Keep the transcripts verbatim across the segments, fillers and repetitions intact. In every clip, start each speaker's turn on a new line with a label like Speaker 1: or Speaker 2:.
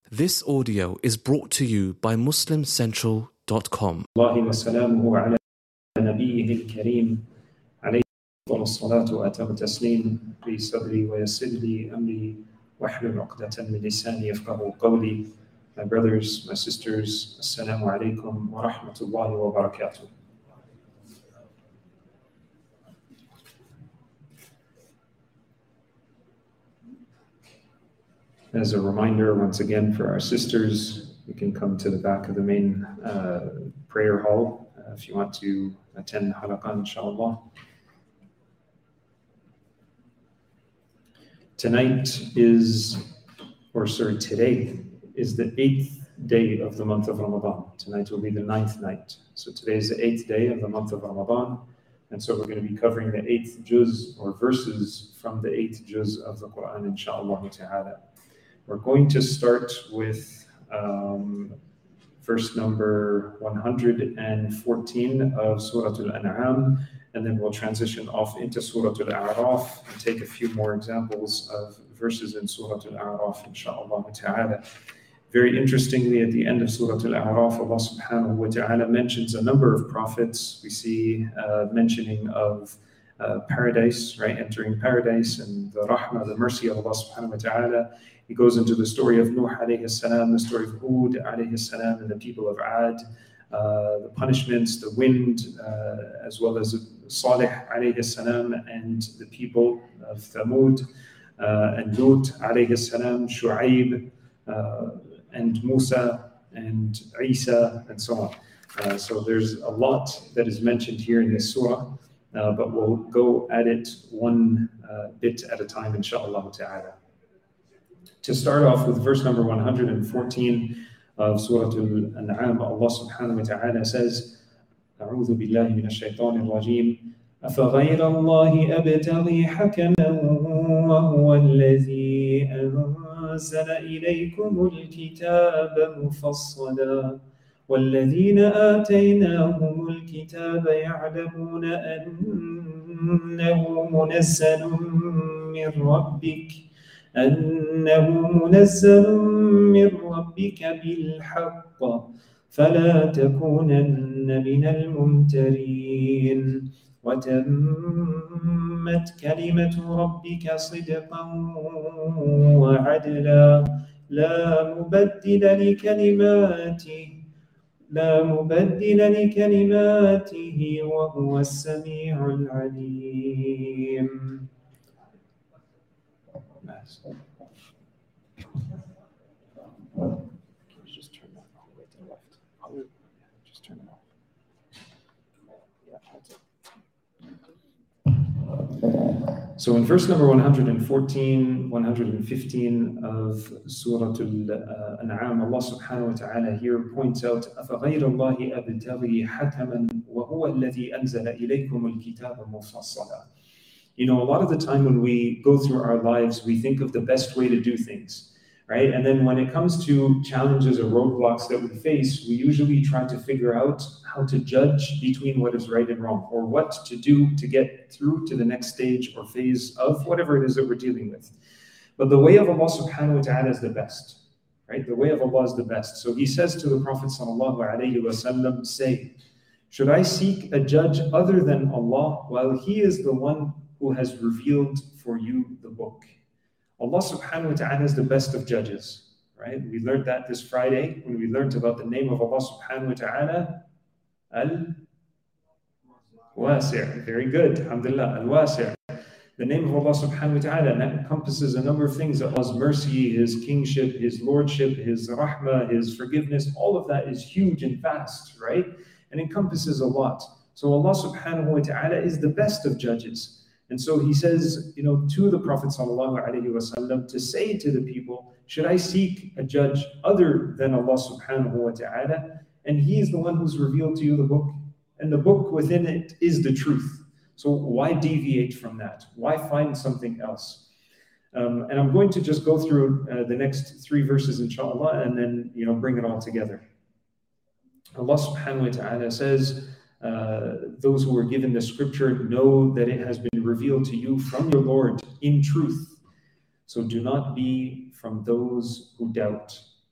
Speaker 1: This audio is brought to you by muslim central dot com.
Speaker 2: الله وسلامه على نبيه الكريم عليه أفضل الصلاة وأتم التسليم في صدري ويسر لي أمري واحلل عقدة من لساني يفقهوا قولي. My brothers, my sisters, Assalamu alaikum wa rahmatullahi wa barakatuh. As a reminder, once again, for our sisters, you can come to the back of the main uh, prayer hall uh, if you want to attend halaqah, inshallah. Tonight is, or sorry, today is the eighth day of the month of Ramadan. Tonight will be the ninth night. So today is the eighth day of the month of Ramadan. And so we're going to be covering the eighth juz or verses from the eighth juz of the Quran, inshallah ta'ala. We're going to start with um, verse number one hundred fourteen of Surah Al-An'am, and then we'll transition off into Surah Al-A'raf and take a few more examples of verses in Surah Al-A'raf, inshaAllah ta'ala. Very interestingly, at the end of Surah Al-A'raf, Allah subhanahu wa ta'ala mentions a number of prophets. We see uh, mentioning of uh, paradise, right, entering paradise, and the rahmah, the mercy of Allah subhanahu wa ta'ala. He goes into the story of Nuh alayhi salam, the story of Hud alayhi salam, and the people of Ad, uh, the punishments, the wind, uh, as well as Salih alayhi salam and the people of Thamud, uh, and Lut alayhi salam, Shu'aib, uh, and Musa, and Isa, and so on. Uh, so there's a lot that is mentioned here in this surah, uh, but we'll go at it one uh, bit at a time, inshaAllah ta'ala. To start off with verse number one hundred fourteen of Surah Al-An'am, Allah subhanahu wa ta'ala says, أعوذ بالله من الشيطان الرجيم أفغير الله أبتغي حكما وهو الذي أنزل إليكم الكتاب مفصلا والذين آتيناهم الكتاب يعلمون أنه منزل من ربك أنه منزل من ربك بالحق فلا تكونن من الممترين وتمت كلمة ربك صدقا وعدلا لا مبدل لكلماته لا مبدل لكلماته وهو السميع العليم. Just turn that all the way to the left. Just turn it off. Yeah, that's it. So in verse number one hundred fourteen, one hundred fifteen of Surah Al-An'am, Allah subhanahu wa ta'ala here points out أَفَغَيْرَ اللَّهِ أَبْتَغِي حَكَمًا وَهُوَ الَّذِي أَنزَلَ إِلَيْكُمُ الْكِتَابَ مُفَصَّلًا. You know, a lot of the time when we go through our lives, we think of the best way to do things, right? And then when it comes to challenges or roadblocks that we face, we usually try to figure out how to judge between what is right and wrong, or what to do to get through to the next stage or phase of whatever it is that we're dealing with. But the way of Allah subhanahu wa ta'ala is the best, right? The way of Allah is the best. So he says to the Prophet sallallahu alayhi wa sallam, say, should I seek a judge other than Allah while he is the one who has revealed for you the book? Allah subhanahu wa ta'ala is the best of judges, right? We learned that this Friday when we learned about the name of Allah subhanahu wa ta'ala, Al-Wasi'. Very good, alhamdulillah, Al-Wasi'. The name of Allah subhanahu wa ta'ala, and that encompasses a number of things: Allah's mercy, His kingship, His lordship, His rahmah, His forgiveness. All of that is huge and vast, right? And encompasses a lot. So Allah subhanahu wa ta'ala is the best of judges. And so he says, you know, to the Prophet sallallahu alaihi wasallam to say to the people, should I seek a judge other than Allah subhanahu wa ta'ala? And he is the one who's revealed to you the book. And the book within it is the truth. So why deviate from that? Why find something else? Um, and I'm going to just go through uh, the next three verses, inshallah, and then, you know, bring it all together. Allah subhanahu wa ta'ala says, Uh, those who were given the scripture know that it has been revealed to you from your Lord in truth. So do not be from those who doubt.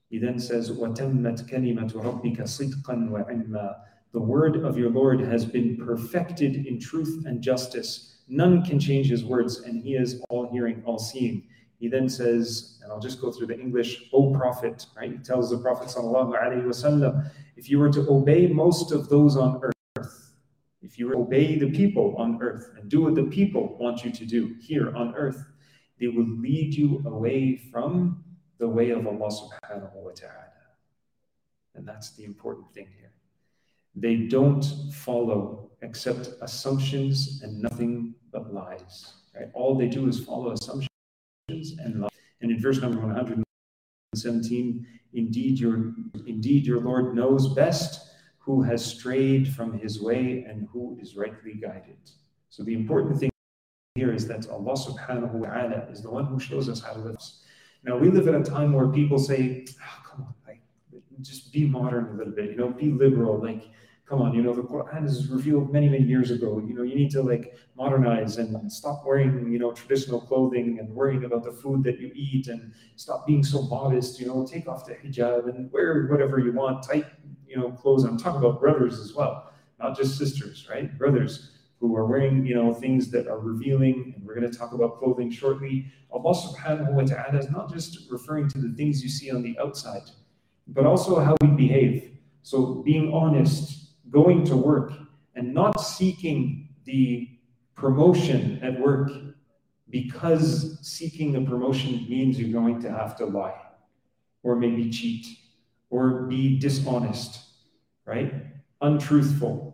Speaker 2: He then says, وَتَمَّتْ كَلِمَةُ رَبِّكَ صِدْقًا وَعِلْمًا. The word of your Lord has been perfected in truth and justice. None can change his words, and he is all hearing, all seeing. He then says, and I'll just go through the English, O Prophet, right? He tells the Prophet sallallahu alaihi wasallam, if you were to obey most of those on earth, if you obey the people on earth and do what the people want you to do here on earth, they will lead you away from the way of Allah subhanahu wa ta'ala. And that's the important thing here. They don't follow except assumptions and nothing but lies. Right? All they do is follow assumptions and lies. And in verse number one hundred seventeen, indeed your, indeed your Lord knows best who has strayed from his way and who is rightly guided. So the important thing here is that Allah subhanahu wa ta'ala is the one who shows us how to live. Now we live at a time where people say, oh, come on, like, just be modern a little bit, you know, be liberal, like, come on, you know, the Quran is revealed many, many years ago. You know, you need to like modernize and stop wearing, you know, traditional clothing and worrying about the food that you eat and stop being so modest, you know, take off the hijab and wear whatever you want, tight, you know, clothes. I'm talking about brothers as well, not just sisters, right? Brothers who are wearing, you know, things that are revealing, and we're going to talk about clothing shortly. Allah subhanahu wa ta'ala is not just referring to the things you see on the outside, but also how we behave. So being honest, going to work, and not seeking the promotion at work because seeking the promotion means you're going to have to lie, or maybe cheat, or be dishonest, right? Untruthful.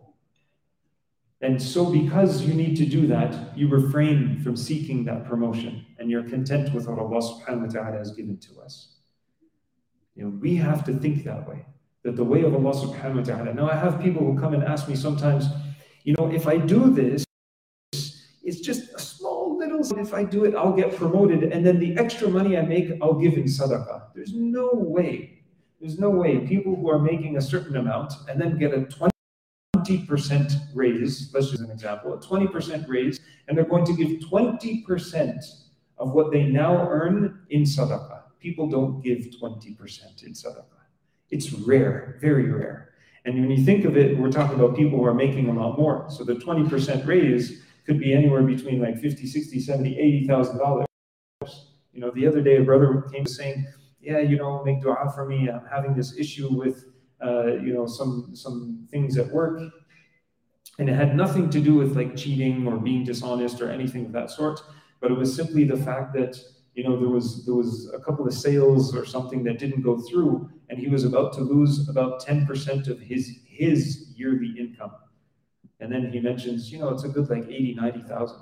Speaker 2: And so because you need to do that, you refrain from seeking that promotion, and you're content with what Allah subhanahu wa ta'ala has given to us. You know, we have to think that way, that the way of Allah subhanahu wa ta'ala. Now I have people who come and ask me sometimes, you know, if I do this, it's just a small little, if I do it, I'll get promoted, and then the extra money I make, I'll give in sadaqah. There's no way, there's no way people who are making a certain amount and then get a twenty percent raise, let's use an example, a twenty percent raise, and they're going to give twenty percent of what they now earn in sadaqah. People don't give twenty percent in sadaqah. It's rare, very rare. And when you think of it, we're talking about people who are making a lot more. So the twenty percent raise could be anywhere between like fifty, sixty, seventy, eighty thousand dollars. You know, the other day a brother came saying, yeah, you know, make dua for me. I'm having this issue with Uh, you know, some some things at work, and it had nothing to do with like cheating or being dishonest or anything of that sort, but it was simply the fact that, you know, there was there was a couple of sales or something that didn't go through, and he was about to lose about ten percent of his his yearly income. And then he mentions, you know, it's a good like eighty, ninety thousand.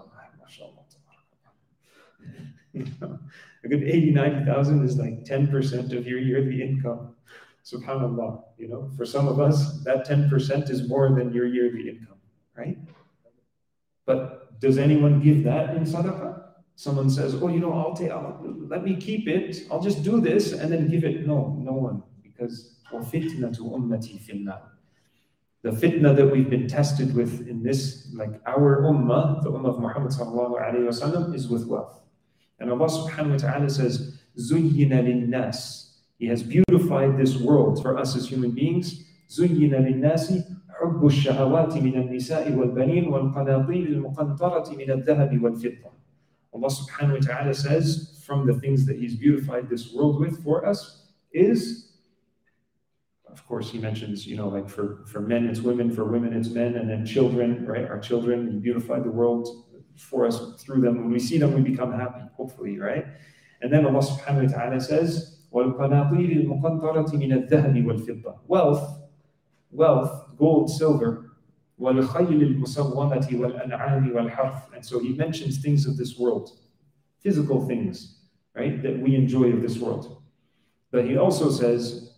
Speaker 2: You know, a good eighty, ninety thousand is like ten percent of your yearly income. Subhanallah, you know, for some of us, that ten percent is more than your yearly income, right? But does anyone give that in sadaqah? Someone says, oh, you know, I'll take, I'll, let me keep it, I'll just do this and then give it. No, no one, because وَفِتْنَةُ أُمَّتِي فِي النَّارِ. The fitna that we've been tested with in this, like our ummah, the ummah of Muhammad sallallahu alayhi wa sallam, is with wealth. And Allah subhanahu wa ta'ala says, زُيِّنَ لِلنَّاسِ. He has beautified this world for us as human beings. زُيِّنَ لِلنَّاسِ حُبُّ الشَّهَوَاتِ مِنَ النِّسَاءِ وَالْبَنِينَ وَالْقَنَاطِيرِ الْمُقَنطَرَةِ مِنَ الذَّهَبِ وَالْفِضَّةِ. Allah subhanahu wa ta'ala says, from the things that He's beautified this world with for us is, of course, He mentions, you know, like for, for men it's women, for women it's men, and then children, right? Our children, He beautified the world for us through them. When we see them, we become happy, hopefully, right? And then Allah subhanahu wa ta'ala says, وَالْقَنَاطِيرِ الْمُقَنطَرَةِ مِنَ الذَّهَبِ وَالْفِضَّةِ. Wealth, wealth, gold, silver, وَالْخَيْلِ الْمُسَوَّمَةِ وَالْأَنْعَامِ وَالْحَرْثِ. And so He mentions things of this world, physical things, right, that we enjoy of this world. But He also says,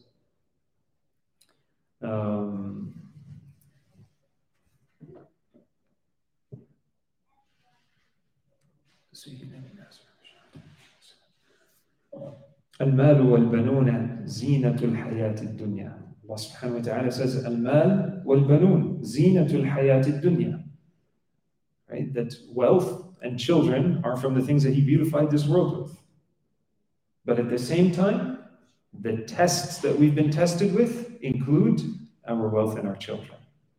Speaker 2: um, المال والبنون زينة الحياة الدنيا. Allah subhanahu wa ta'ala says, المال والبنون زينة الحياة الدنيا. Right? That wealth and children are from the things that He beautified this world with. But at the same time, The tests that we've been tested with include our wealth and our children.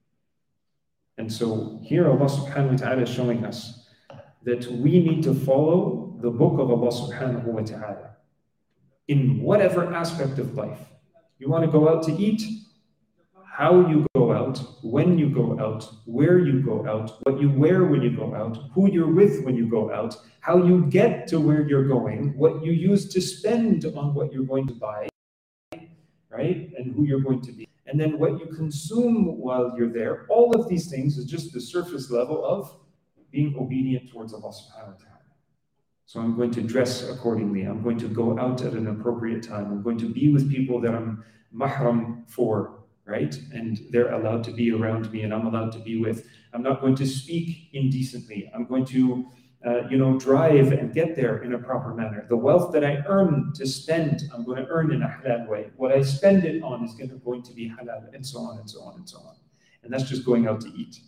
Speaker 2: And so here Allah subhanahu wa ta'ala is showing us that we need to follow the book of Allah subhanahu wa ta'ala in whatever aspect of life. You want to go out to eat? How you go out, when you go out, where you go out, what you wear when you go out, who you're with when you go out, how you get to where you're going, what you use to spend on what you're going to buy, right? And who you're going to be. And then what you consume while you're there. All of these things is just the surface level of being obedient towards Allah subhanahu wa ta'ala. So I'm going to dress accordingly. I'm going to go out at an appropriate time. I'm going to be with people that I'm mahram for, right? And they're allowed to be around me and I'm allowed to be with. I'm not going to speak indecently. I'm going to, uh, you know, drive and get there in a proper manner. The wealth that I earn to spend, I'm going to earn in a halal way. What I spend it on is going to, going to be halal, and so on and so on and so on. And that's just going out to eat.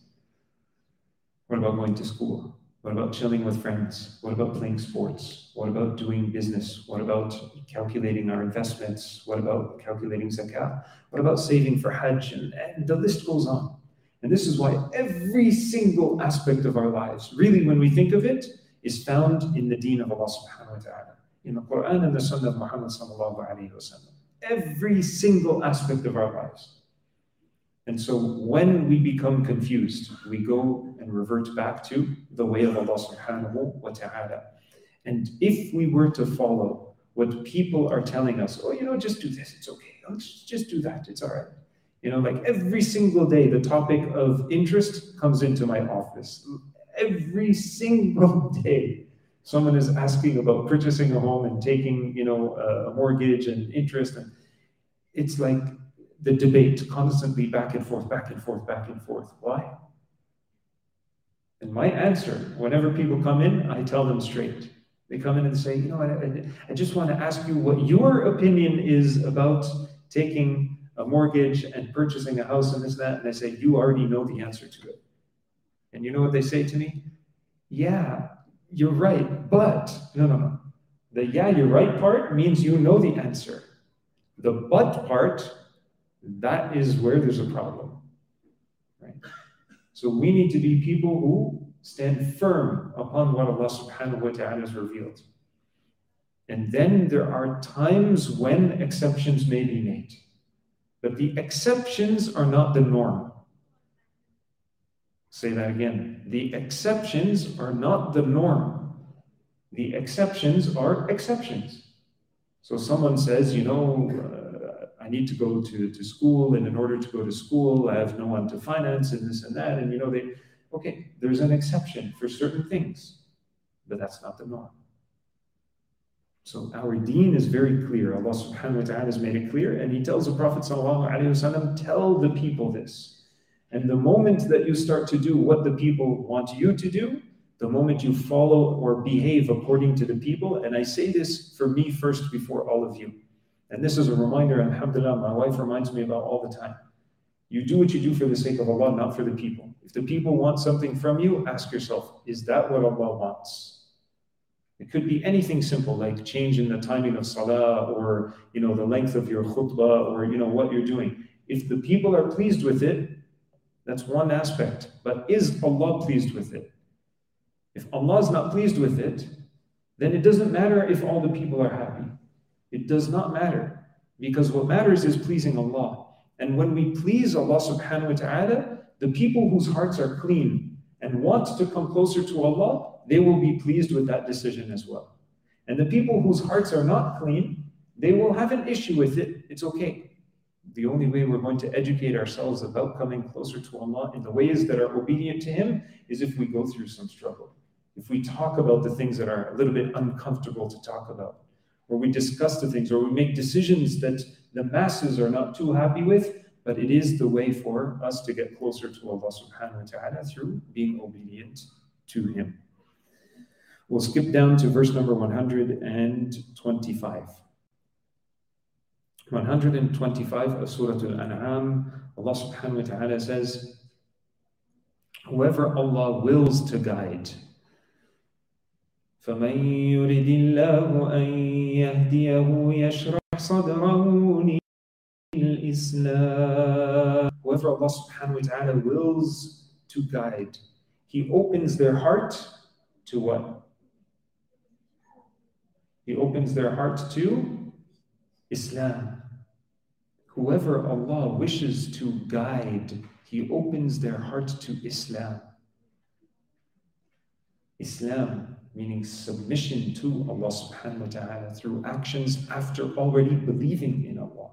Speaker 2: What about going to school? What about chilling with friends? What about playing sports? What about doing business? What about calculating our investments? What about calculating zakah? What about saving for Hajj? And, and the list goes on. And this is why every single aspect of our lives, really when we think of it, is found in the deen of Allah subhanahu wa ta'ala, in the Quran and the Sunnah of Muhammad sallallahu alayhi wa sallam. Every single aspect of our lives. And so when we become confused, we go and revert back to the way of Allah subhanahu wa ta'ala. And if we were to follow what people are telling us, oh, you know, just do this, it's okay. Oh, just do that, it's all right. You know, like every single day, the topic of interest comes into my office. Every single day, someone is asking about purchasing a home and taking, you know, a mortgage and interest. And it's like the debate constantly back and forth, back and forth, back and forth. Why? And my answer, whenever people come in, I tell them straight. They come in and say, you know, I, I just want to ask you what your opinion is about taking a mortgage and purchasing a house and this and that. And I say, you already know the answer to it. And you know what they say to me? Yeah, you're right, but no, no, no. The yeah, you're right part means you know the answer. The but part, that is where there's a problem, right? So we need to be people who stand firm upon what Allah subhanahu wa ta'ala has revealed. And then there are times when exceptions may be made. But the exceptions are not the norm. Say that again. The exceptions are not the norm. The exceptions are exceptions. So someone says, you know, uh, I need to go to, to school, and in order to go to school, I have no one to finance and this and that. And you know, they, okay, there's an exception for certain things, but that's not the norm. So our deen is very clear. Allah subhanahu wa ta'ala has made it clear, and He tells the Prophet sallallahu alaihi wasallam, tell the people this. And the moment that you start to do what the people want you to do, the moment you follow or behave according to the people, and I say this for me first before all of you. And this is a reminder, alhamdulillah, my wife reminds me about all the time. You do what you do for the sake of Allah, not for the people. If the people want something from you, ask yourself, is that what Allah wants? It could be anything simple, like change in the timing of salah, or you know, the length of your khutbah, or you know, what you're doing. If the people are pleased with it, that's one aspect. But is Allah pleased with it? If Allah is not pleased with it, then it doesn't matter if all the people are happy. It does not matter, because what matters is pleasing Allah. And when we please Allah subhanahu wa ta'ala, the people whose hearts are clean and want to come closer to Allah, they will be pleased with that decision as well. And the people whose hearts are not clean, they will have an issue with it. It's okay. The only way we're going to educate ourselves about coming closer to Allah in the ways that are obedient to Him is if we go through some struggle. If we talk about the things that are a little bit uncomfortable to talk about, or we discuss the things, or we make decisions that the masses are not too happy with, but it is the way for us to get closer to Allah subhanahu wa ta'ala through being obedient to Him. We'll skip down to verse number one hundred twenty-five. one hundred twenty-five of Surah Al-An'am, Allah subhanahu wa ta'ala says, whoever Allah wills to guide, فَمَن يُرِدِ اللَّهُ أَن يهديه يشرح صدره للإسلام. Whoever Allah subhanahu wa ta'ala wills to guide, He opens their heart to what? He opens their heart to Islam. Whoever Allah wishes to guide, He opens their heart to Islam. Islam meaning submission to Allah subhanahu wa ta'ala through actions after already believing in Allah.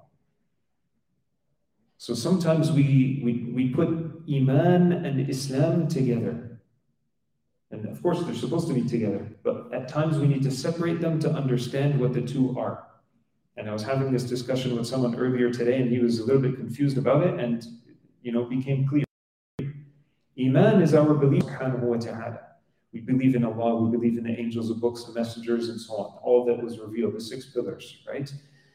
Speaker 2: So sometimes we, we, we put Iman and Islam together. And of course, they're supposed to be together. But at times we need to separate them to understand what the two are. And I was having this discussion with someone earlier today, and he was a little bit confused about it, and you know, became clear. Iman is our belief, subhanahu wa ta'ala. We believe in Allah, we believe in the angels, the books, the messengers, and so on. All that was revealed, the six pillars, right?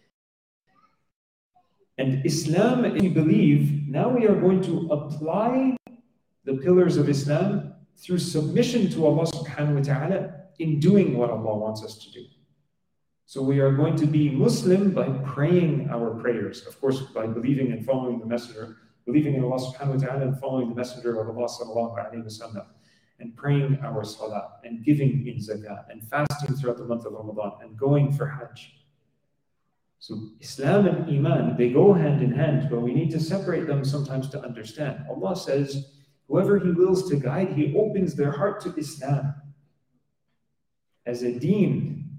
Speaker 2: And Islam, if we believe, now we are going to apply the pillars of Islam through submission to Allah subhanahu wa ta'ala in doing what Allah wants us to do. So we are going to be Muslim by praying our prayers. Of course, by believing and following the messenger, believing in Allah subhanahu wa ta'ala and following the messenger of Allah sallallahu alayhi wa sallam, and praying our salah, and giving in zakah, and fasting throughout the month of Ramadan, and going for hajj. So Islam and Iman, they go hand in hand, but we need to separate them sometimes to understand. Allah says, whoever He wills to guide, He opens their heart to Islam as a deen,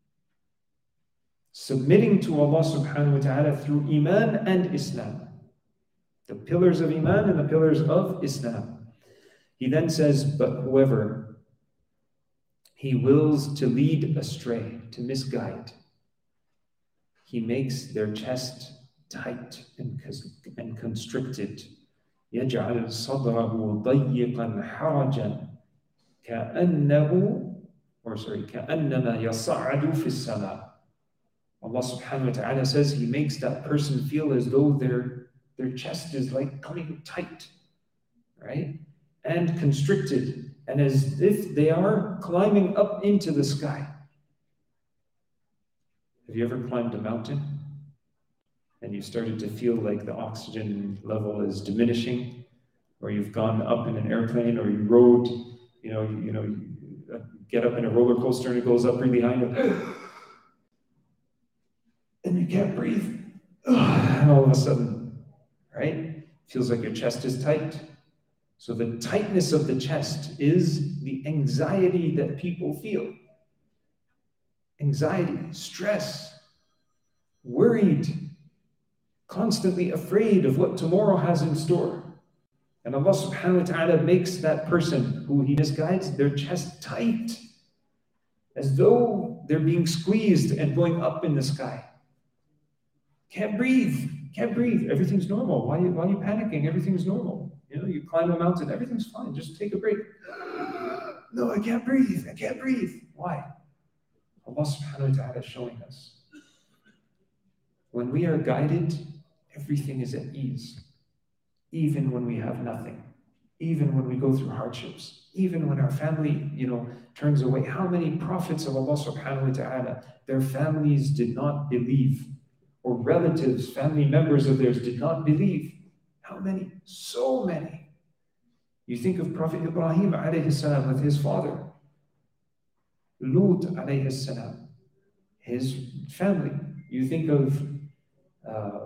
Speaker 2: submitting to Allah subhanahu wa ta'ala through Iman and Islam, the pillars of Iman and the pillars of Islam. He then says, but whoever He wills to lead astray, to misguide, He makes their chest tight and, and constricted. يَجْعَلْ صَدْرَهُ ضَيِّقًا حَرَجًا كَأَنَّهُ or sorry, كَأَنَّمَا يَصَعَّدُ فِي السَّمَاءِ. Allah subhanahu wa ta'ala says He makes that person feel as though their, their chest is like coming tight, right? And constricted, and as if they are climbing up into the sky. Have you ever climbed a mountain and you started to feel like the oxygen level is diminishing, or you've gone up in an airplane, or you rode, you know, you, you know, you get up in a roller coaster and it goes up really high, and, and you can't breathe, and all of a sudden, right? Feels like your chest is tight. So the tightness of the chest is the anxiety that people feel. Anxiety, stress, worried, constantly afraid of what tomorrow has in store. And Allah subhanahu wa ta'ala makes that person who He misguides, their chest tight, as though they're being squeezed and going up in the sky. Can't breathe, can't breathe. Everything's normal. Why, why are you panicking? Everything's normal. You know, you climb a mountain, everything's fine. Just take a break. No, I can't breathe. I can't breathe. Why? Allah subhanahu wa ta'ala is showing us. When we are guided, everything is at ease. Even when we have nothing. Even when we go through hardships. Even when our family, you know, turns away. How many prophets of Allah subhanahu wa ta'ala, their families did not believe, or relatives, family members of theirs did not believe. How many? So many. You think of Prophet Ibrahim alayhi salam with his father. Lut alayhi salam, his family. You think of, uh,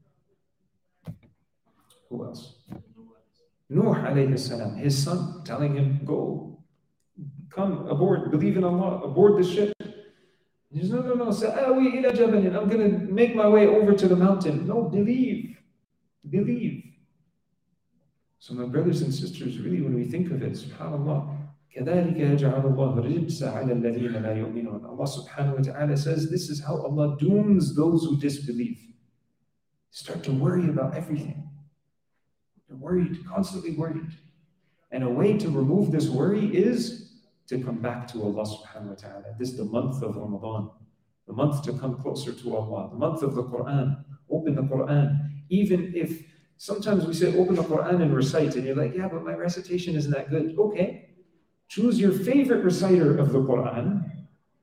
Speaker 2: who else? Nuh alayhi salam, his son, telling him, go, come aboard, believe in Allah, aboard the ship. He says, no, no, no, sa'awi ila jabalin, I'm going to make my way over to the mountain. No, believe, believe. So my brothers and sisters, really when we think of it, subhanAllah, كَذَلِكَ يَجْعَلُ اللَّهُ الرِّجْسَ عَلَى الَّذِينَ لَا يُؤْمِنُونَ. Allah subhanahu wa ta'ala says, this is how Allah dooms those who disbelieve. Start to worry about everything. They're worried, constantly worried. And a way to remove this worry is to come back to Allah subhanahu wa ta'ala. This is the month of Ramadan, the month to come closer to Allah, the month of the Quran. Open the Quran. Even if sometimes we say, open the Quran and recite, and you're like, yeah, but my recitation isn't that good. Okay, choose your favorite reciter of the Quran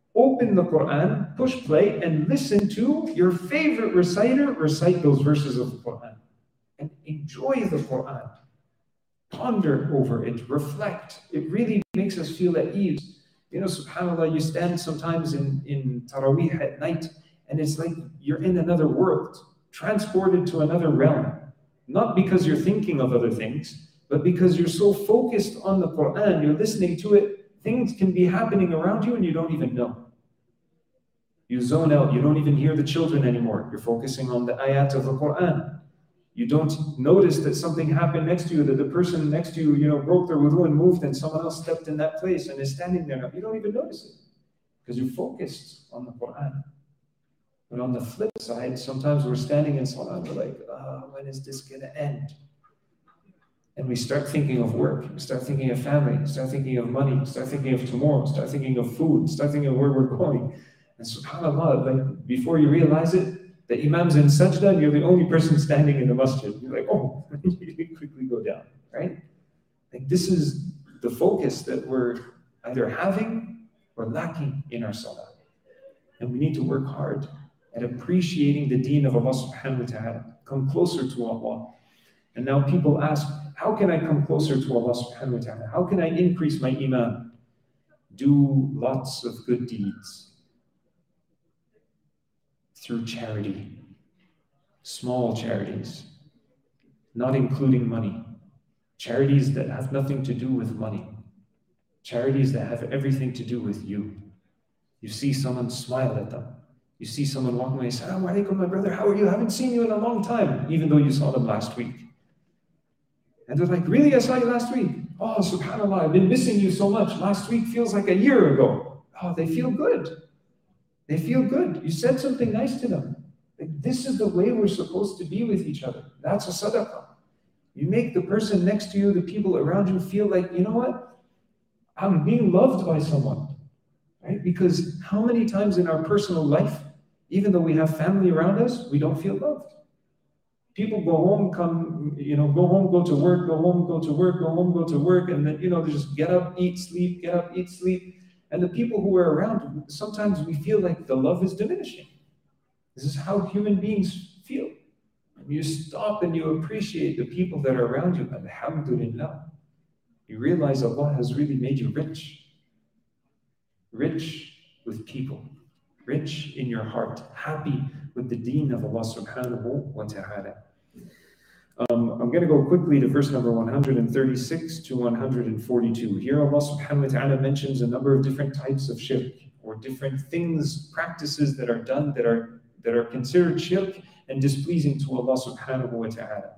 Speaker 2: Open the Quran, push play, and listen to your favorite reciter recite those verses of the Quran. And enjoy the Quran. Ponder over it, reflect. It really makes us feel at ease. You know, subhanAllah, you stand sometimes in, in Taraweeh at night, and it's like you're in another world, transported to another realm. Not because you're thinking of other things, but because you're so focused on the Quran, you're listening to it, things can be happening around you and you don't even know. You zone out, you don't even hear the children anymore. You're focusing on the ayat of the Quran. You don't notice that something happened next to you, that the person next to you, you know, broke their wudu and moved and someone else stepped in that place and is standing there now. You don't even notice it because you're focused on the Quran. But on the flip side, sometimes we're standing in salah and we're like, oh, when is this going to end? And we start thinking of work, we start thinking of family, we start thinking of money, we start thinking of tomorrow, we start thinking of food, we start thinking of where we're going. And subhanAllah, like before you realize it, the imam's in sajda and you're the only person standing in the masjid. You're like, oh, you quickly go down, right? Like this is the focus that we're either having or lacking in our salah. And we need to work hard at appreciating the deen of Allah subhanahu wa ta'ala, come closer to Allah. And now people ask, how can I come closer to Allah subhanahu wa ta'ala? How can I increase my iman? Do lots of good deeds. Through charity, small charities, not including money, charities that have nothing to do with money, charities that have everything to do with you. You see someone, smile at them. You see someone walking away, Assalamu alaikum, my brother, how are you? I haven't seen you in a long time, even though you saw them last week. And they're like, really, I saw you last week? Oh, subhanAllah, I've been missing you so much. Last week feels like a year ago. Oh, they feel good. They feel good. You said something nice to them. Like, this is the way we're supposed to be with each other. That's a sadaqah. You make the person next to you, the people around you feel like, you know what? I'm being loved by someone. Right? Because how many times in our personal life, even though we have family around us, we don't feel loved. People go home, come, you know, go home, go to work, go home, go to work, go home, go to work, and then, you know, they just get up, eat, sleep, get up, eat, sleep. And the people who are around, sometimes we feel like the love is diminishing. This is how human beings feel. When you stop and you appreciate the people that are around you, alhamdulillah, you realize Allah has really made you rich. Rich with people. Rich in your heart. Happy with the deen of Allah subhanahu wa ta'ala. Um, I'm going to go quickly to verse number one hundred thirty-six to one hundred forty-two. Here Allah subhanahu wa ta'ala mentions a number of different types of shirk, or different things, practices that are done that are that are considered shirk and displeasing to Allah subhanahu wa ta'ala.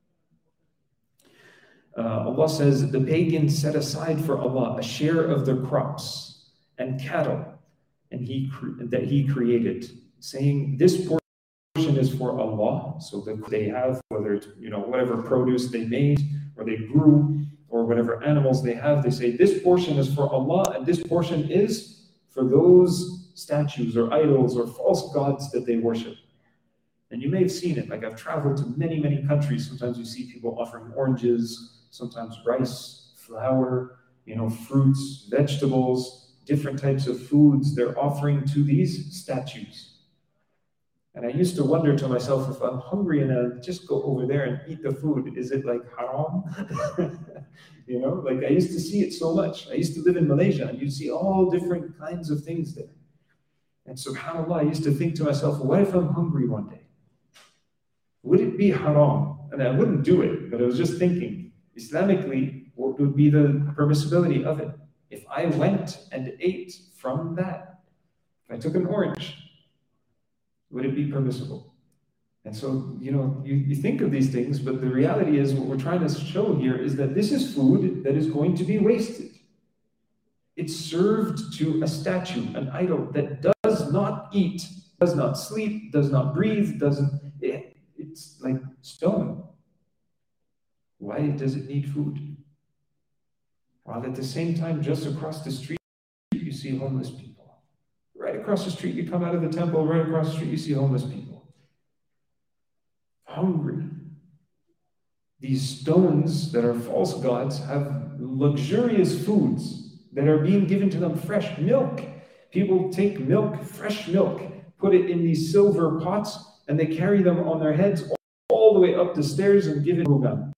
Speaker 2: Uh, Allah says, the pagans set aside for Allah a share of their crops and cattle and he that He created, saying, this portion is for Allah, so that they have, whether it's, you know, whatever produce they made or they grew or whatever animals they have, they say this portion is for Allah and this portion is for those statues or idols or false gods that they worship. And you may have seen it, like I've traveled to many, many countries. Sometimes you see people offering oranges, sometimes rice, flour, you know, fruits, vegetables, different types of foods they're offering to these statues. And I used to wonder to myself, if I'm hungry and I just go over there and eat the food, is it like haram? You know, like I used to see it so much. I used to live in Malaysia and you'd see all different kinds of things there. And subhanAllah, I used to think to myself, what if I'm hungry one day? Would it be haram? And I wouldn't do it, but I was just thinking, Islamically, what would be the permissibility of it? If I went and ate from that, if I took an orange, would it be permissible? And so, you know, you, you think of these things, but the reality is what we're trying to show here is that this is food that is going to be wasted. It's served to a statue, an idol that does not eat, does not sleep, does not breathe, doesn't, it, it's like stone. Why does it need food? While at the same time, just across the street, you see homeless people. Right across the street, you come out of the temple, right across the street, you see homeless people. Hungry. These stones that are false gods have luxurious foods that are being given to them, fresh milk. People take milk, fresh milk, put it in these silver pots, and they carry them on their heads all the way up the stairs and give it to them.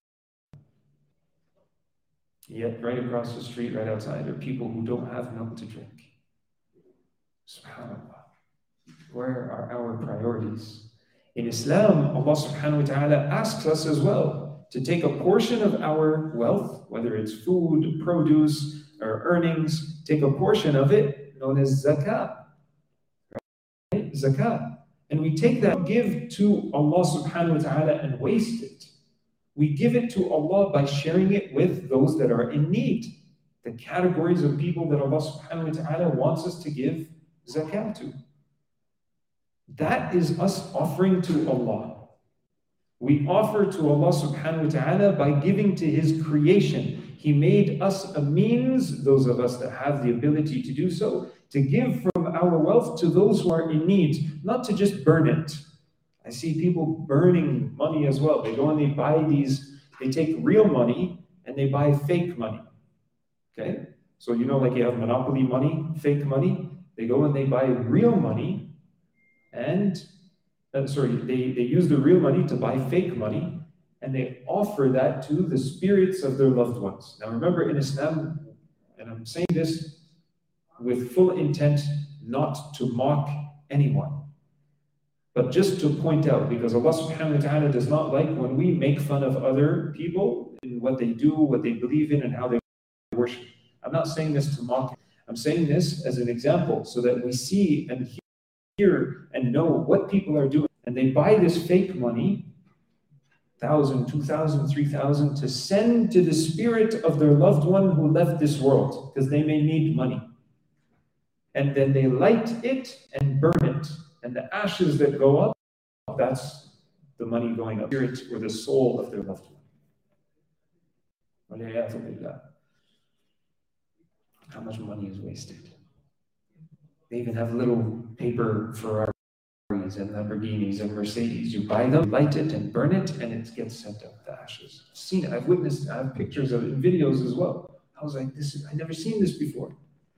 Speaker 2: Yet right across the street, right outside, are people who don't have milk to drink. SubhanAllah. Where are our priorities? In Islam, Allah subhanahu wa ta'ala asks us as well to take a portion of our wealth, whether it's food, produce, or earnings, take a portion of it known as zakat. Right? Zakat. And we take that, give to Allah subhanahu wa ta'ala and waste it. We give it to Allah by sharing it with those that are in need. The categories of people that Allah subhanahu wa ta'ala wants us to give zakat to. That is us offering to Allah. We offer to Allah subhanahu wa ta'ala by giving to His creation. He made us a means, those of us that have the ability to do so, to give from our wealth to those who are in need, not to just burn it. I see people burning money as well. They go and they buy these, they take real money and they buy fake money. Okay? So you know, like you have monopoly money, fake money. They go and they buy real money and, uh, sorry, they, they use the real money to buy fake money and they offer that to the spirits of their loved ones. Now remember, in Islam, and I'm saying this with full intent not to mock anyone, but just to point out, because Allah subhanahu wa ta'ala does not like when we make fun of other people in what they do, what they believe in, and how they worship. I'm not saying this to mock. I'm saying this as an example so that we see and hear and know what people are doing. And they buy this fake money, thousand, two thousand, three thousand, to send to the spirit of their loved one who left this world, because they may need money. And then they light it and burn it. And the ashes that go up, that's the money going up, spirit or the soul of their loved one. How much money is wasted? They even have little paper Ferraris and Lamborghinis and Mercedes. You buy them, light it and burn it, and it gets sent up, the ashes. I've seen it, I've witnessed, I have pictures of it in videos as well. I was like, this is, I've never seen this before.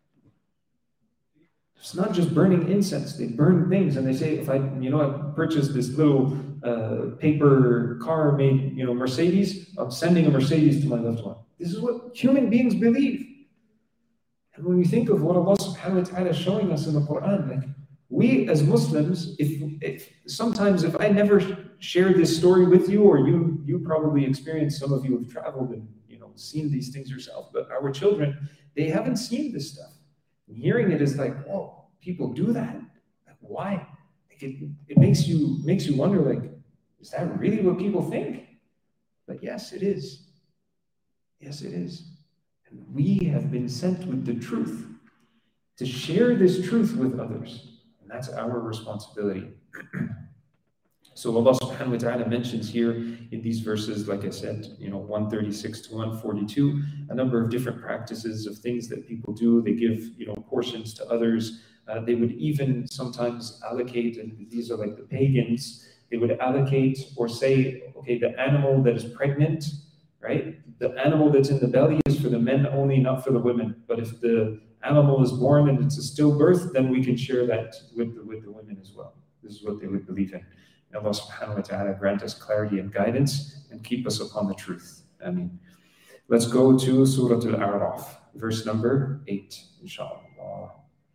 Speaker 2: It's not just burning incense. They burn things, and they say, if I, you know, I purchased this little uh, paper car made, you know, Mercedes, I'm sending a Mercedes to my loved one. This is what human beings believe. And when we think of what Allah subhanahu wa ta'ala is showing us in the Quran, like, we as Muslims, if, if sometimes if I never share this story with you, or you you probably experienced, some of you have traveled and, you know, seen these things yourself, but our children, they haven't seen this stuff. And hearing it is like, oh, people do that? Like, why? Like it, it makes you makes you wonder, like, is that really what people think? But yes, it is. Yes, it is. And we have been sent with the truth to share this truth with others. And that's our responsibility. So Allah subhanahu wa ta'ala mentions here in these verses, like I said, you know, one thirty-six to one forty-two, a number of different practices of things that people do. They give, you know, portions to others. Uh, they would even sometimes allocate, and these are like the pagans, they would allocate or say, okay, the animal that is pregnant, right? The animal that's in the belly is for the men only, not for the women. But if the animal is born and it's a stillbirth, then we can share that with the, with the women as well. This is what they would believe in. And Allah subhanahu wa ta'ala grant us clarity and guidance and keep us upon the truth. Ameen. Let's go to Surah Al-A'raf, verse number eight, inshallah.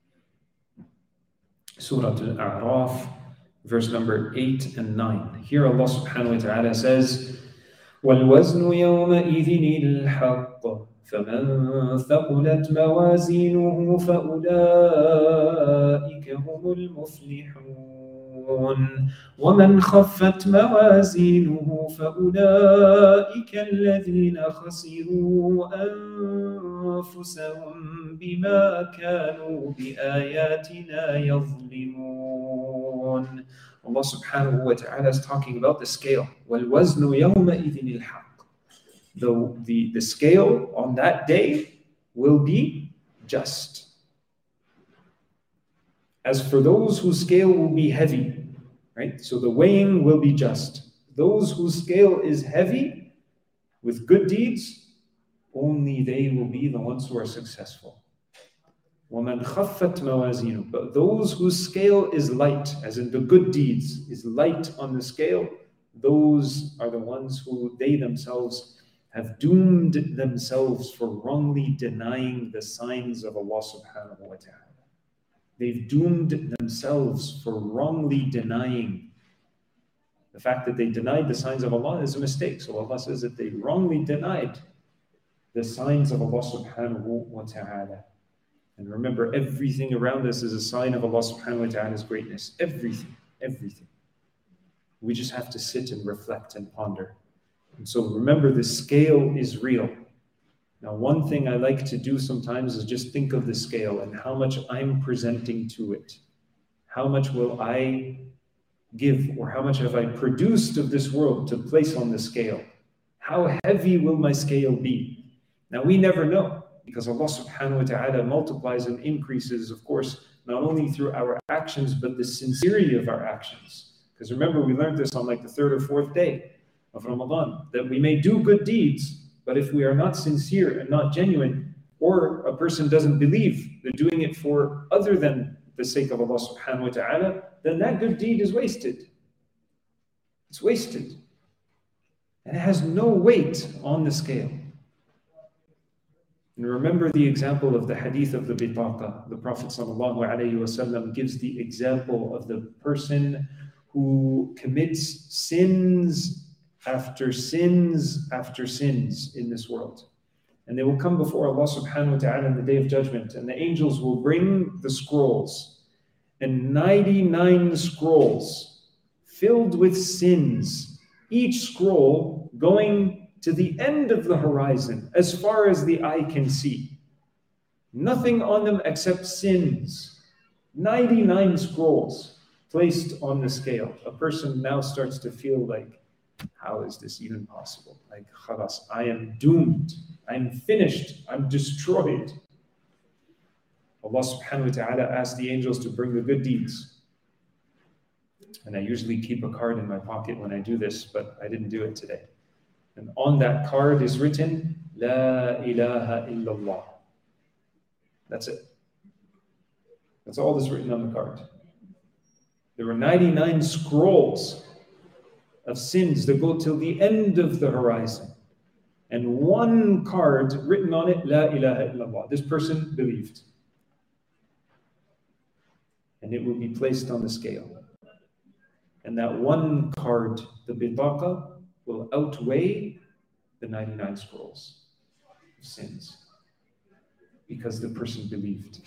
Speaker 2: Surah Al-A'raf, verse number eight and nine. Here Allah subhanahu wa ta'ala says, وَالْوَزْنُ يَوْمَئِذٍ الْحَقِّ فَمَنْ ثَقُلَتْ مَوَازِينُهُ فَأُولَئِكَ هُمُ الْمُفْلِحُونَ وَمَنْ خَفَّتْ مَوَازِينُهُ فَأُولَئِكَ الَّذِينَ خَسِرُوا أَنفُسَهُمْ بِمَا كَانُوا بِآيَاتِنَا يَظْلِمُونَ. Allah subhanahu wa ta'ala is talking about the scale. وَالْوَزْنُ يَوْمَئِذٍ الْحَقِّ. The, the, the scale on that day will be just. As for those whose scale will be heavy, right? So the weighing will be just. Those whose scale is heavy with good deeds, only they will be the ones who are successful. وَمَنْ خَفَّتْ مَوَازِينُهُ. But those whose scale is light, as in the good deeds, is light on the scale, those are the ones who they themselves have doomed themselves for wrongly denying the signs of Allah subhanahu wa ta'ala. They've doomed themselves for wrongly denying. The fact that they denied the signs of Allah is a mistake. So Allah says that they wrongly denied the signs of Allah subhanahu wa ta'ala. And remember, everything around us is a sign of Allah subhanahu wa ta'ala's greatness. Everything, everything. We just have to sit and reflect and ponder. And so remember, the scale is real. Now, one thing I like to do sometimes is just think of the scale and how much I'm presenting to it. How much will I give, or how much have I produced of this world to place on the scale? How heavy will my scale be? Now, we never know, because Allah subhanahu wa ta'ala multiplies and increases, of course, not only through our actions, but the sincerity of our actions. Because remember, we learned this on like the third or fourth day of Ramadan, that we may do good deeds, but if we are not sincere and not genuine, or a person doesn't believe they're doing it for other than the sake of Allah subhanahu wa ta'ala, then that good deed is wasted. It's wasted. And it has no weight on the scale. And remember the example of the hadith of the bitaqa. The Prophet sallallahu alaihi wasallam gives the example of the person who commits sins after sins after sins in this world. And they will come before Allah subhanahu wa ta'ala on the Day of Judgment, and the angels will bring the scrolls, and ninety-nine scrolls filled with sins, each scroll going to the end of the horizon, as far as the eye can see. Nothing on them except sins. ninety-nine scrolls placed on the scale. A person now starts to feel like, how is this even possible? Like, khalas, I am doomed. I'm finished. I'm destroyed. Allah subhanahu wa ta'ala asks the angels to bring the good deeds. And I usually keep a card in my pocket when I do this, but I didn't do it today. And on that card is written, La ilaha illallah. That's it. That's all that's written on the card. There were ninety-nine scrolls of sins that go till the end of the horizon. And one card written on it, La ilaha illallah. This person believed. And it will be placed on the scale. And that one card, the bitaqa, will outweigh the ninety-nine scrolls of sins. Because the person believed.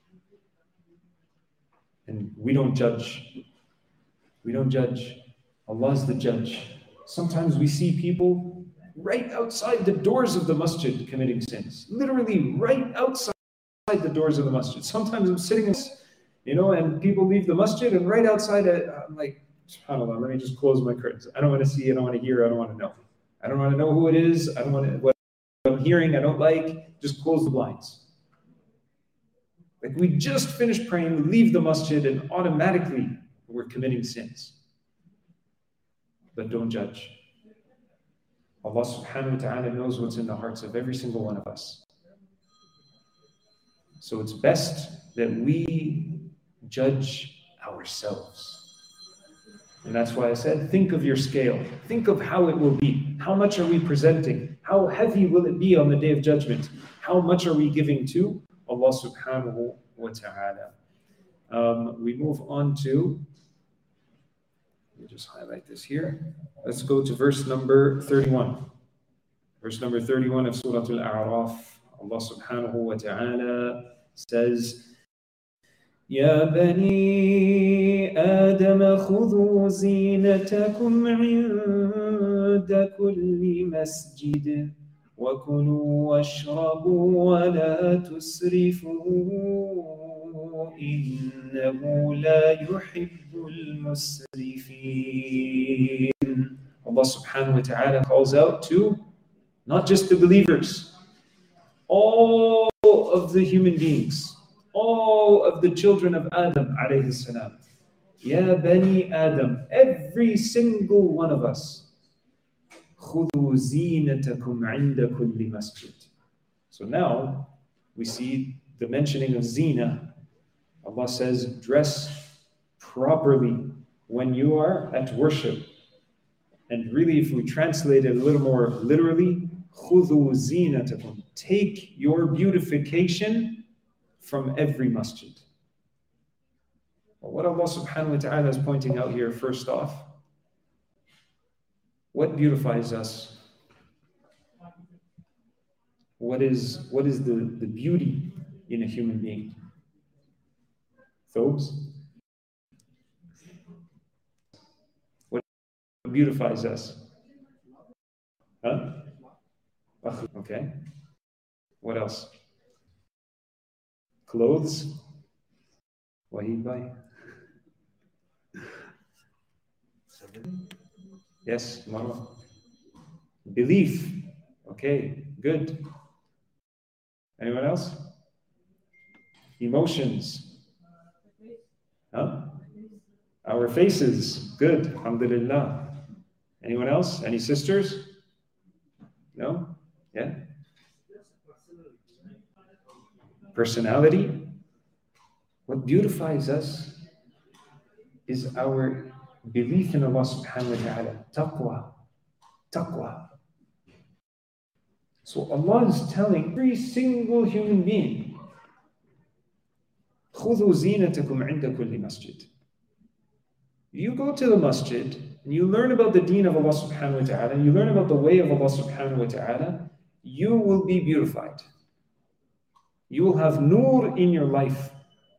Speaker 2: And we don't judge. We don't judge. Allah is the judge. Sometimes we see people right outside the doors of the masjid committing sins. Literally right outside the doors of the masjid. Sometimes I'm sitting, in, you know, and people leave the masjid, and right outside it, I'm like, SubhanAllah, let me just close my curtains. I don't want to see, I don't want to hear, I don't want to know. I don't want to know who it is. I don't want to, what I'm hearing, I don't like. Just close the blinds. Like, we just finished praying, we leave the masjid, and automatically we're committing sins. But don't judge. Allah subhanahu wa ta'ala knows what's in the hearts of every single one of us. So it's best that we judge ourselves. And that's why I said, think of your scale. Think of how it will be. How much are we presenting? How heavy will it be on the Day of Judgment? How much are we giving to Allah subhanahu wa ta'ala? Um, we move on to, let me just highlight this here. Let's go to verse number thirty-one. Verse number thirty-one of Surah Al-A'raf. Allah subhanahu wa ta'ala says, يا بني آدم خذوا زينتكم عند كل مسجد وكلوا واشربوا ولا تسرفوا إنه لا يحب المسرفين. Allah subhanahu wa ta'ala calls out to not just the believers, all of the human beings, all of the children of Adam alayhi salam. Ya bani Adam, every single one of us. خُذُوا زِينَتَكُمْ عِنْدَ كُلِّ مَسْجِدٍ. So now we see the mentioning of zina, Allah says, dress properly when you are at worship. And really, if we translate it a little more literally, خُذُوا زِينَتَكُمْ, take your beautification from every masjid. Well, what Allah subhanahu wa ta'ala is pointing out here, first off, what beautifies us? What is, what is the, the beauty in a human being? Thobes? What beautifies us? Huh? Okay. What else? Clothes? Wahid bhai? Yes, Marwa. Belief. Okay, good. Anyone else? Emotions. Huh? Our faces. Good. Alhamdulillah. Anyone else? Any sisters? No? Yeah? Personality. What beautifies us is our belief in Allah subhanahu wa ta'ala. Taqwa. Taqwa. So Allah is telling every single human being, خُذُوا زِينَتَكُمْ عِنْدَ كُلِّ masjid. You go to the masjid and you learn about the deen of Allah subhanahu wa ta'ala, and you learn about the way of Allah subhanahu wa ta'ala, you will be beautified. You will have nur in your life.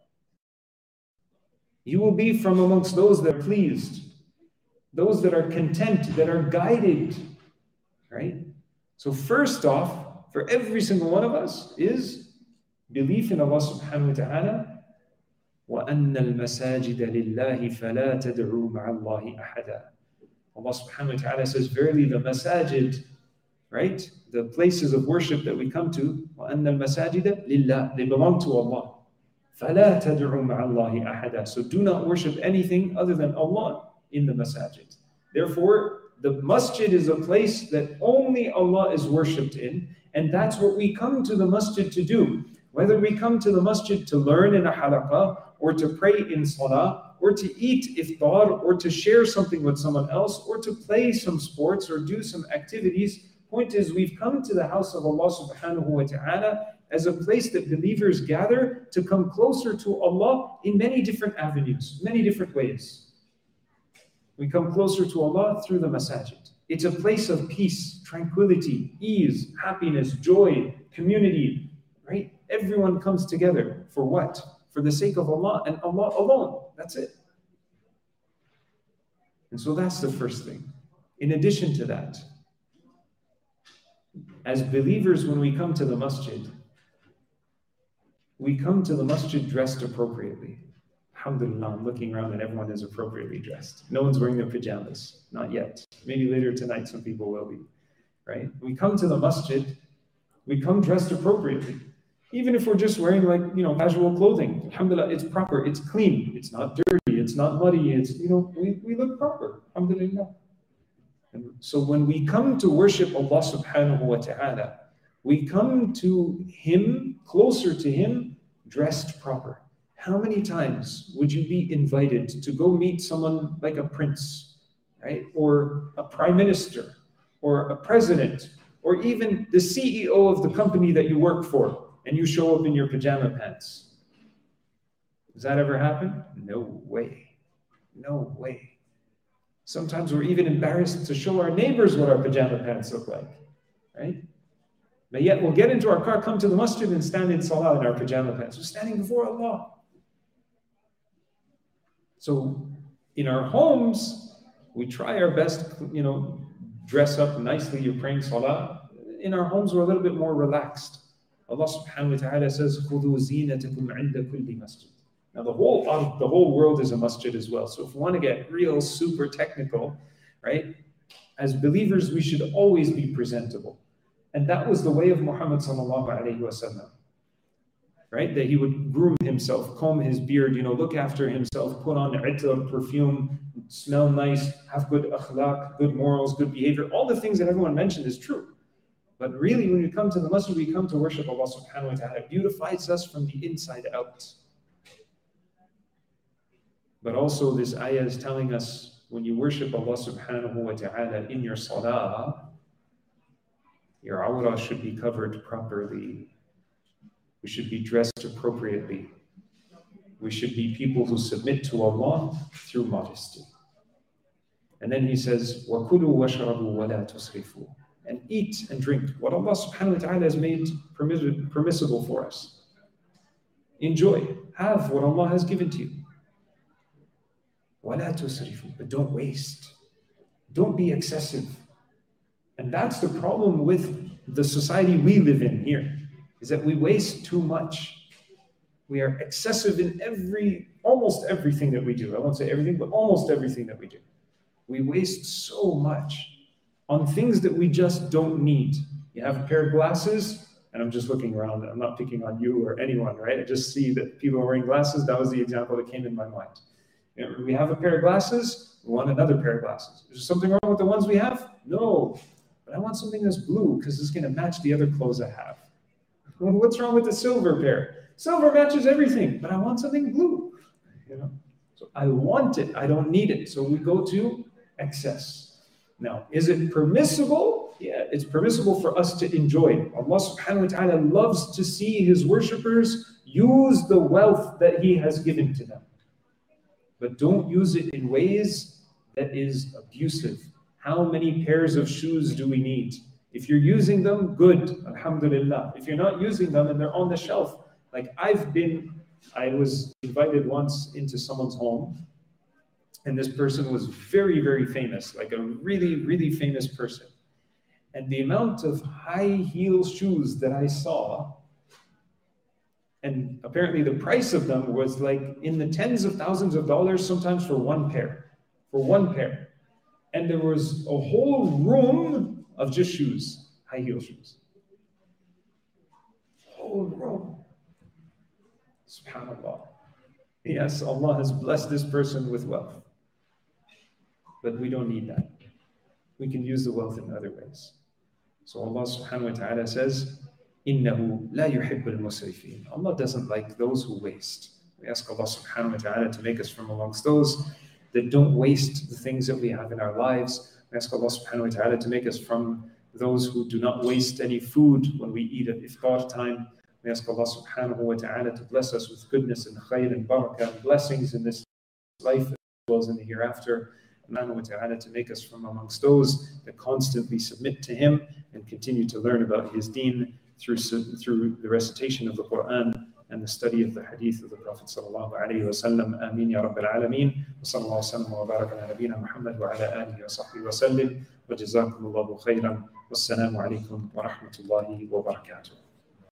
Speaker 2: You will be from amongst those that are pleased, those that are content, that are guided, right? So first off, for every single one of us is belief in Allah subhanahu wa ta'ala. وَأَنَّ الْمَسَاجِدَ لِلَّهِ فَلَا تَدْعُوا مَعَ اللَّهِ أَحَدًا. Allah subhanahu wa ta'ala says, verily the masajid, right? The places of worship that we come to, وَأَنَّ الْمَسَاجِدَ لِلَّهِ, they belong to Allah. فَلَا تَدْعُوا مَعَ اللَّهِ أَحَدًا. So do not worship anything other than Allah in the masajid. Therefore, the masjid is a place that only Allah is worshipped in, and that's what we come to the masjid to do. Whether we come to the masjid to learn in a halaqah, or to pray in salah, or to eat iftar, or to share something with someone else, or to play some sports, or do some activities. Point is, we've come to the house of Allah subhanahu wa ta'ala as a place that believers gather to come closer to Allah in many different avenues, many different ways. We come closer to Allah through the masajid. It's a place of peace, tranquility, ease, happiness, joy, community, right? Everyone comes together for what? For the sake of Allah and Allah alone. That's it. And so that's the first thing. In addition to that, as believers, when we come to the masjid, we come to the masjid dressed appropriately. Alhamdulillah, I'm looking around and everyone is appropriately dressed. No one's wearing their pajamas. Not yet. Maybe later tonight some people will be. Right? We come to the masjid, we come dressed appropriately. Even if we're just wearing like, you know, casual clothing. Alhamdulillah, it's proper, it's clean, it's not dirty, it's not muddy, it's, you know, we, we look proper. Alhamdulillah. And so when we come to worship Allah subhanahu wa ta'ala, we come to Him, closer to Him, dressed proper. How many times would you be invited to go meet someone like a prince, right? Or a prime minister, or a president, or even the C E O of the company that you work for, and you show up in your pajama pants? Does that ever happen? No way. No way. Sometimes we're even embarrassed to show our neighbors what our pajama pants look like, right? But yet we'll get into our car, come to the masjid, and stand in salah in our pajama pants. We're standing before Allah. So in our homes, we try our best, you know, dress up nicely, you're praying salah. In our homes, we're a little bit more relaxed. Allah subhanahu wa ta'ala says, خُذُوا زِينَتَكُمْ عِنْدَ كُلِّ masjid. Now the whole, the whole world is a masjid as well. So if we want to get real super technical, right? As believers, we should always be presentable. And that was the way of Muhammad sallallahu alayhi wa sallam. Right? That he would groom himself, comb his beard, you know, look after himself, put on itar, perfume, smell nice, have good akhlaq, good morals, good behavior. All the things that everyone mentioned is true. But really, when we come to the masjid, we come to worship Allah subhanahu wa ta'ala. It beautifies us from the inside out. But also this ayah is telling us, when you worship Allah subhanahu wa ta'ala in your salah, your awrah should be covered properly. We should be dressed appropriately. We should be people who submit to Allah through modesty. And then he says, وَكُلُوا وَاشْرَبُوا وَلَا تُسْرِفُوا. And eat and drink what Allah subhanahu wa ta'ala has made permissible for us. Enjoy. Have what Allah has given to you. وَلَا تُسْرِفُوا. But don't waste. Don't be excessive. And that's the problem with the society we live in here, is that we waste too much. We are excessive in every, almost everything that we do. I won't say everything, but almost everything that we do. We waste so much on things that we just don't need. You have a pair of glasses, and I'm just looking around. I'm not picking on you or anyone, right? I just see that people are wearing glasses. That was the example that came in my mind. You know, we have a pair of glasses, we want another pair of glasses. Is there something wrong with the ones we have? No. But I want something that's blue because it's going to match the other clothes I have. Well, what's wrong with the silver pair? Silver matches everything, but I want something blue. You know, so I want it. I don't need it. So we go to excess. Now, is it permissible? Yeah, it's permissible for us to enjoy. Allah subhanahu wa ta'ala loves to see His worshippers use the wealth that He has given to them. But don't use it in ways that is abusive. How many pairs of shoes do we need? If you're using them, good, alhamdulillah. If you're not using them and they're on the shelf, like I've been, I was invited once into someone's home, and this person was very, very famous, like a really, really famous person. And the amount of high heel shoes that I saw, and apparently the price of them was like in the tens of thousands of dollars, sometimes for one pair, for one pair. And there was a whole room of just shoes, high heel shoes. Whole room. SubhanAllah. Yes, Allah has blessed this person with wealth. But we don't need that. We can use the wealth in other ways. So Allah subhanahu wa ta'ala says, إِنَّهُ لَا يُحِبُّ الْمُسْرِفِينَ. Allah doesn't like those who waste. We ask Allah subhanahu wa ta'ala to make us from amongst those that don't waste the things that we have in our lives. We ask Allah subhanahu wa ta'ala to make us from those who do not waste any food when we eat at iftar time. We ask Allah subhanahu wa ta'ala to bless us with goodness and khayr and barakah and blessings in this life as well as in the hereafter. Subhanahu wa ta'ala to make us from amongst those that constantly submit to Him and continue to learn about His deen through, through the recitation of the Quran and the study of the hadith of the Prophet sallallahu alayhi wa sallam. Ameen ya Rabbil Alameen. Wa sallallahu wa sallam wa baraka ala nabina Muhammad wa ala alihi wa sahbihi wa sallim. Wa jazakumullahu khayran. Wassalamu alaikum wa rahmatullahi wa barakatuh.